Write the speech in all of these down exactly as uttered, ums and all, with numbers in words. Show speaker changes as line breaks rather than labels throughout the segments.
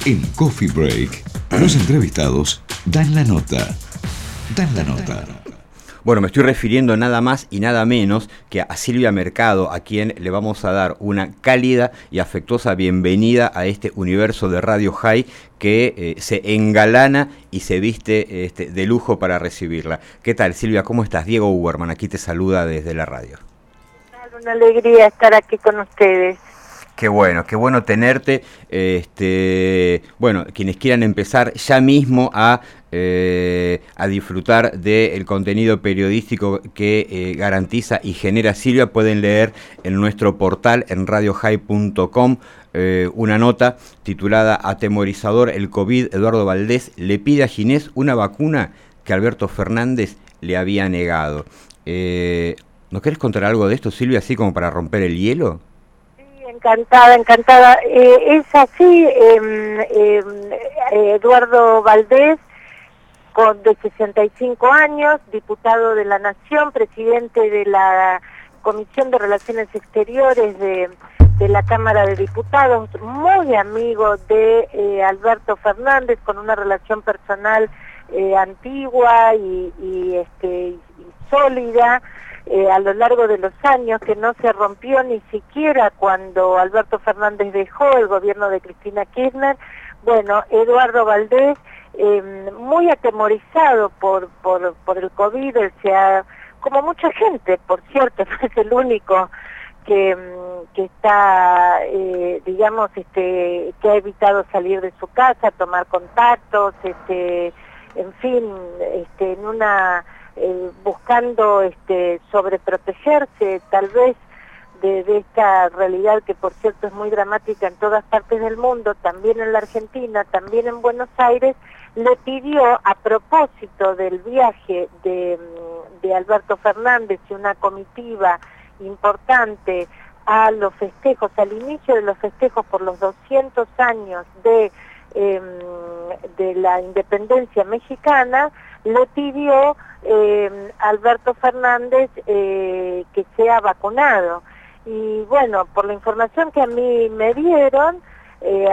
El Coffee Break. Los entrevistados dan la nota. Dan la nota.
Bueno, me estoy refiriendo nada más y nada menos que a Silvia Mercado, a quien le vamos a dar una cálida y afectuosa bienvenida a este universo de Radio High que eh, se engalana y se viste este, de lujo para recibirla. ¿Qué tal, Silvia? ¿Cómo estás? Diego Uberman aquí te saluda desde la radio.
Una alegría estar aquí con ustedes.
Qué bueno, qué bueno tenerte. Este, bueno, quienes quieran empezar ya mismo a, eh, a disfrutar del contenido periodístico que eh, garantiza y genera Silvia, pueden leer en nuestro portal en radio high punto com eh, una nota titulada Atemorizador el COVID. Eduardo Valdés le pide a Ginés una vacuna que Alberto Fernández le había negado. Eh, ¿Nos querés contar algo de esto, Silvia, así como para romper el hielo?
Encantada, encantada. Eh, es así, eh, eh, Eduardo Valdés, con, de sesenta y cinco años, diputado de la Nación, presidente de la Comisión de Relaciones Exteriores de, de la Cámara de Diputados, muy amigo de eh, Alberto Fernández, con una relación personal eh, antigua y, y, este, y sólida. Eh, a lo largo de los años, que no se rompió ni siquiera cuando Alberto Fernández dejó el gobierno de Cristina Kirchner. Bueno, Eduardo Valdés, eh, muy atemorizado por, por, por el COVID, él se ha, como mucha gente, por cierto, no es el único que, que está, eh, digamos, este, que ha evitado salir de su casa, tomar contactos, este, en fin, este, en una... Eh, buscando este, sobreprotegerse tal vez de, de esta realidad que por cierto es muy dramática en todas partes del mundo, también en la Argentina, también en Buenos Aires, le pidió a propósito del viaje de, de Alberto Fernández y una comitiva importante a los festejos, al inicio de los festejos por los doscientos años de, eh, de la independencia mexicana, le pidió eh, Alberto Fernández eh, que sea vacunado. Y bueno, por la información que a mí me dieron, eh,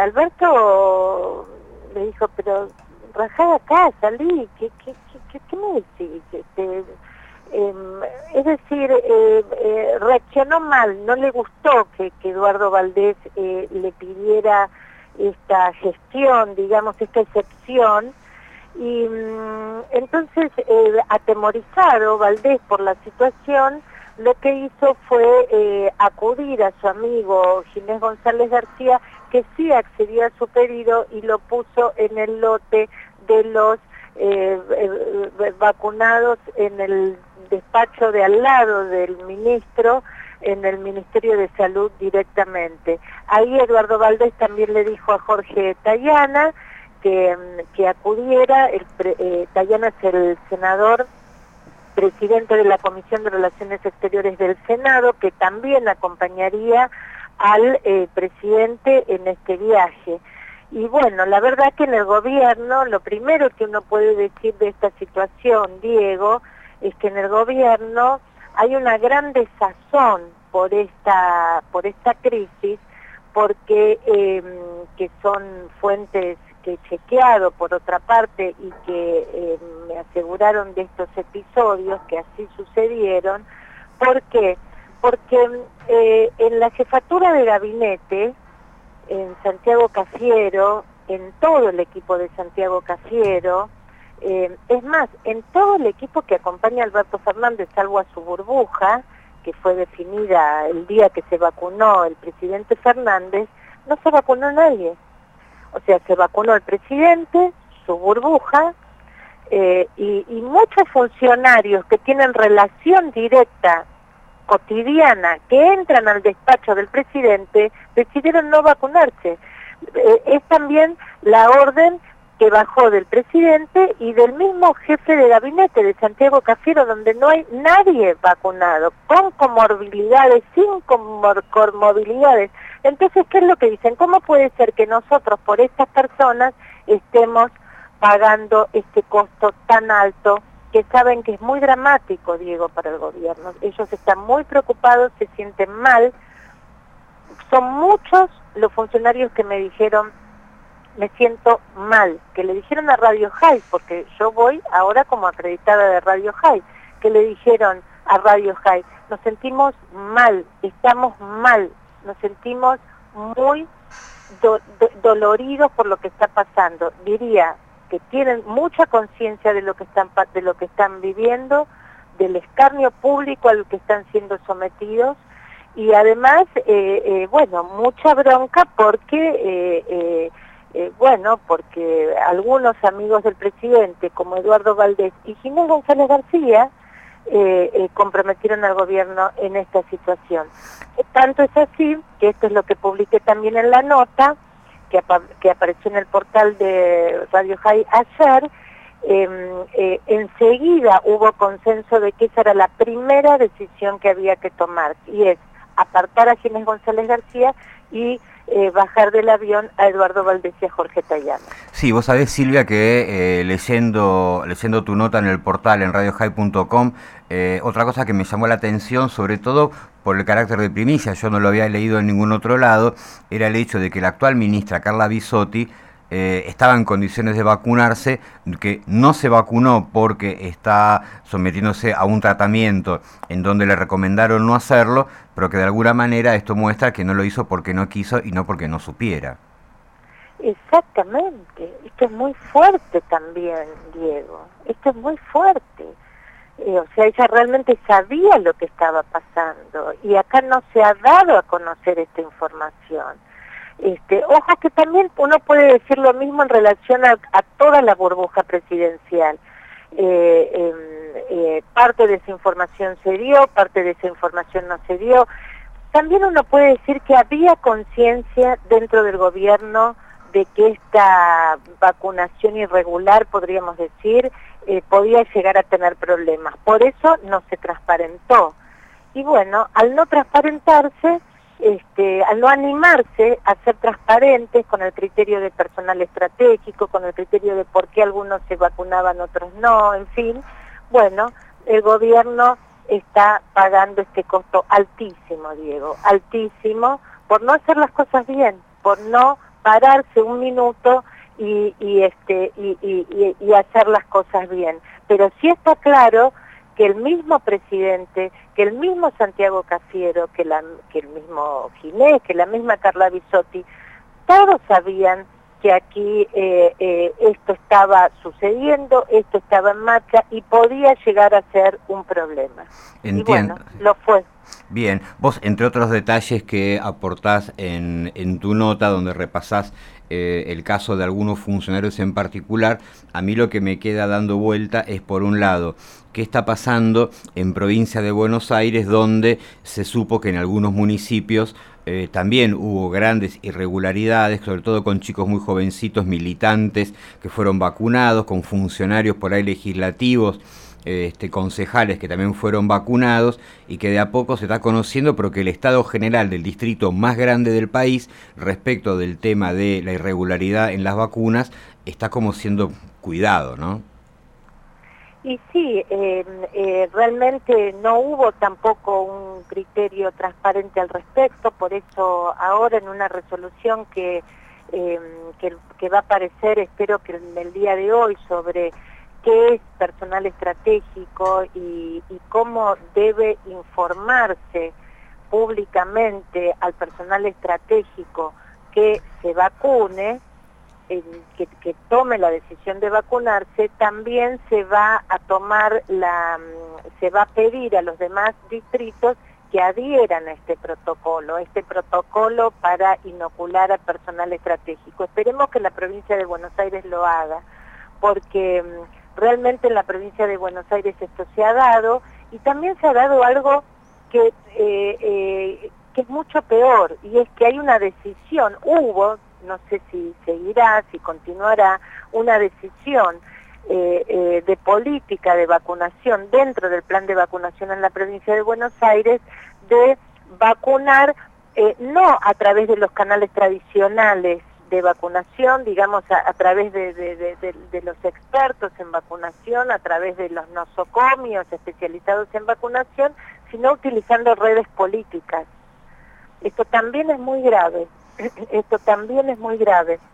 Alberto le dijo, pero rajá acá, salí, ¿qué, qué, qué, qué me decís? Este, eh, es decir, eh, eh, reaccionó mal, no le gustó que, que Eduardo Valdés eh, le pidiera esta gestión, digamos, esta excepción. Y mmm, entonces, eh, atemorizado Valdés por la situación, lo que hizo fue eh, acudir a su amigo Ginés González García, que sí accedió a su pedido y lo puso en el lote de los eh, eh, vacunados en el despacho de al lado del ministro, en el Ministerio de Salud directamente. Ahí Eduardo Valdés también le dijo a Jorge Tayana que, que acudiera. El eh, Tayana es el senador presidente de la Comisión de Relaciones Exteriores del Senado, que también acompañaría al eh, presidente en este viaje. Y bueno, la verdad que en el gobierno, lo primero que uno puede decir de esta situación, Diego, es que en el gobierno hay una gran desazón por esta, por esta crisis, porque eh, que son fuentes que he chequeado por otra parte y que eh, me aseguraron de estos episodios que así sucedieron. ¿Por qué? Porque eh, en la jefatura de gabinete, en Santiago Cafiero, en todo el equipo de Santiago Cafiero, eh, es más, en todo el equipo que acompaña a Alberto Fernández, salvo a su burbuja, que fue definida el día que se vacunó el presidente Fernández, no se vacunó nadie. O sea, se vacunó el presidente, su burbuja, eh, y, y muchos funcionarios que tienen relación directa, cotidiana, que entran al despacho del presidente, decidieron no vacunarse. Eh, es también la orden que bajó del presidente y del mismo jefe de gabinete de Santiago Cafiero, donde no hay nadie vacunado, con comorbilidades, sin comorbilidades. Entonces, ¿qué es lo que dicen? ¿Cómo puede ser que nosotros, por estas personas, estemos pagando este costo tan alto, que saben que es muy dramático, Diego, para el gobierno? Ellos están muy preocupados, se sienten mal. Son muchos los funcionarios que me dijeron me siento mal, que le dijeron a Radio High, porque yo voy ahora como acreditada de Radio High, que le dijeron a Radio High, nos sentimos mal, estamos mal, nos sentimos muy do, do, doloridos por lo que está pasando. Diría que tienen mucha conciencia de lo que están de lo que están viviendo, del escarnio público al que están siendo sometidos, y además, eh, eh, bueno, mucha bronca porque, eh, eh, eh, bueno, porque algunos amigos del presidente, como Eduardo Valdés y Ginés González García, eh, eh, comprometieron al gobierno en esta situación. Tanto es así, que esto es lo que publiqué también en la nota, que, apa que apareció en el portal de Radio High ayer. Eh, eh, enseguida hubo consenso de que esa era la primera decisión que había que tomar, y es apartar a Ginés González García y eh, bajar del avión a Eduardo Valdés y a Jorge Tayana.
Sí, vos sabés, Silvia, que eh, leyendo leyendo tu nota en el portal, en radio high punto com, eh, otra cosa que me llamó la atención, sobre todo por el carácter de primicia, yo no lo había leído en ningún otro lado, era el hecho de que la actual ministra, Carla Bisotti, Eh, estaba en condiciones de vacunarse, que no se vacunó porque está sometiéndose a un tratamiento en donde le recomendaron no hacerlo, pero que de alguna manera esto muestra que no lo hizo porque no quiso y no porque no supiera.
Exactamente, esto es muy fuerte también, Diego, esto es muy fuerte. Eh, o sea, ella realmente sabía lo que estaba pasando y acá no se ha dado a conocer esta información. Este, ojo que también uno puede decir lo mismo en relación a, a toda la burbuja presidencial. Eh, eh, eh, parte de esa información se dio, parte de esa información no se dio. También uno puede decir que había conciencia dentro del gobierno de que esta vacunación irregular, podríamos decir, eh, podía llegar a tener problemas. Por eso no se transparentó. Y bueno, al no transparentarse, Este, al no animarse a ser transparentes con el criterio de personal estratégico, con el criterio de por qué algunos se vacunaban, otros no, en fin, bueno, el gobierno está pagando este costo altísimo, Diego, altísimo, por no hacer las cosas bien, por no pararse un minuto y, y, este, y, y, y hacer las cosas bien. Pero sí está claro que el mismo presidente, que el mismo Santiago Cafiero, que, la, que el mismo Ginés, que la misma Carla Bisotti, todos sabían que aquí eh, eh, esto estaba sucediendo, esto estaba en marcha y podía llegar a ser un problema.
Entiendo.
Y bueno, lo fue.
Bien, vos, entre otros detalles que aportás en, en tu nota, donde repasás eh, el caso de algunos funcionarios en particular, a mí lo que me queda dando vuelta es, por un lado, qué está pasando en provincia de Buenos Aires, donde se supo que en algunos municipios eh, también hubo grandes irregularidades, sobre todo con chicos muy jovencitos, militantes, que fueron vacunados, con funcionarios por ahí legislativos, Este, concejales que también fueron vacunados, y que de a poco se está conociendo, pero que el estado general del distrito más grande del país respecto del tema de la irregularidad en las vacunas está como siendo cuidado, ¿no?
Y sí, eh, eh, realmente no hubo tampoco un criterio transparente al respecto, por eso ahora en una resolución que, eh, que, que va a aparecer, espero que en el día de hoy, sobre qué es personal estratégico y, y cómo debe informarse públicamente al personal estratégico que se vacune, eh, que, que tome la decisión de vacunarse, también se va a tomar la, se va a pedir a los demás distritos que adhieran a este protocolo, este protocolo para inocular al personal estratégico. Esperemos que la provincia de Buenos Aires lo haga, porque realmente en la provincia de Buenos Aires esto se ha dado, y también se ha dado algo que, eh, eh, que es mucho peor, y es que hay una decisión, hubo, no sé si seguirá, si continuará, una decisión eh, eh, de política de vacunación dentro del plan de vacunación en la provincia de Buenos Aires, de vacunar eh, no a través de los canales tradicionales de vacunación, digamos, a, a través de, de, de, de, de los expertos en vacunación, a través de los nosocomios especializados en vacunación, sino utilizando redes políticas. Esto también es muy grave, esto también es muy grave.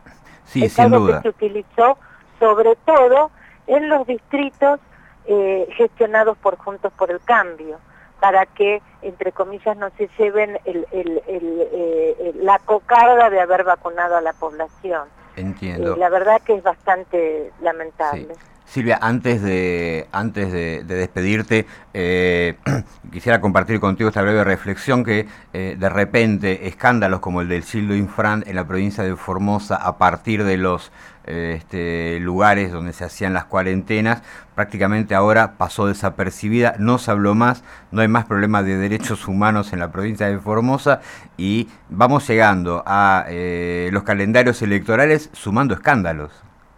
Sí,
es
sin
algo
duda.
que se utilizó sobre todo en los distritos eh, gestionados por Juntos por el Cambio, para que, entre comillas, no se lleven el, el, el, eh, la cocarda de haber vacunado a la población.
Entiendo.
Eh, la verdad que es bastante lamentable.
Sí. Silvia, antes de antes de, de despedirte, eh, quisiera compartir contigo esta breve reflexión que eh, de repente escándalos como el del Gildo Infran en la provincia de Formosa, a partir de los eh, este, lugares donde se hacían las cuarentenas, prácticamente ahora pasó desapercibida, no se habló más, no hay más problemas de derechos humanos en la provincia de Formosa y vamos llegando a eh, los calendarios electorales sumando escándalos.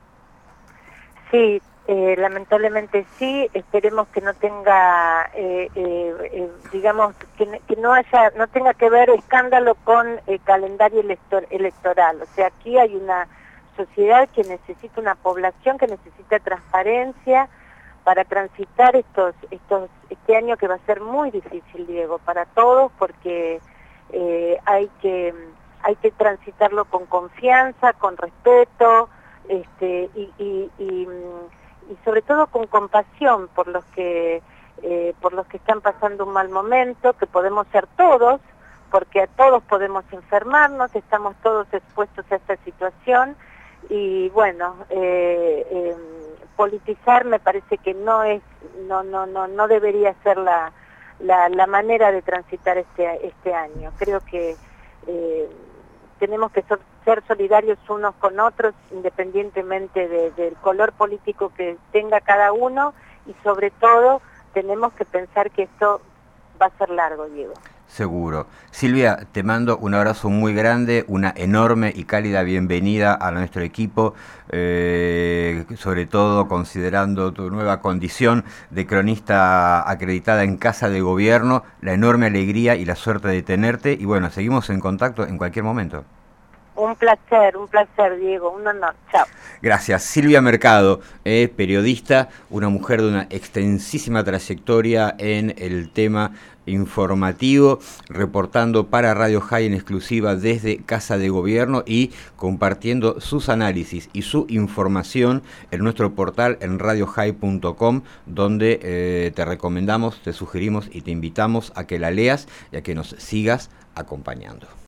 Sí, eh, lamentablemente sí, esperemos que no tenga, eh, eh, eh, digamos, que, que no haya, no tenga que ver escándalo con el calendario elector, electoral. O sea, aquí hay una sociedad que necesita, una población que necesita transparencia para transitar estos, estos, este año que va a ser muy difícil, Diego, para todos, porque eh, hay que, hay que transitarlo con confianza, con respeto. Este, y, y, y, y sobre todo con compasión por los que eh, por los que están pasando un mal momento, que podemos ser todos, porque a todos podemos enfermarnos, estamos todos expuestos a esta situación y bueno, eh, eh, politizar me parece que no es, no, no, no, no debería ser la, la, la manera de transitar este, este año. Creo que eh, tenemos que ser, ser solidarios unos con otros, independientemente de, del color político que tenga cada uno, y sobre todo tenemos que pensar que esto va a ser largo, Diego.
Seguro. Silvia, te mando un abrazo muy grande, una enorme y cálida bienvenida a nuestro equipo, eh, sobre todo considerando tu nueva condición de cronista acreditada en Casa de Gobierno, la enorme alegría y la suerte de tenerte, y bueno, seguimos en contacto en cualquier momento.
Un placer, un placer, Diego, un honor. Chao.
Gracias. Silvia Mercado, eh, periodista, una mujer de una extensísima trayectoria en el tema informativo, reportando para Radio High en exclusiva desde Casa de Gobierno y compartiendo sus análisis y su información en nuestro portal en radio high punto com, donde eh, te recomendamos, te sugerimos y te invitamos a que la leas y a que nos sigas acompañando.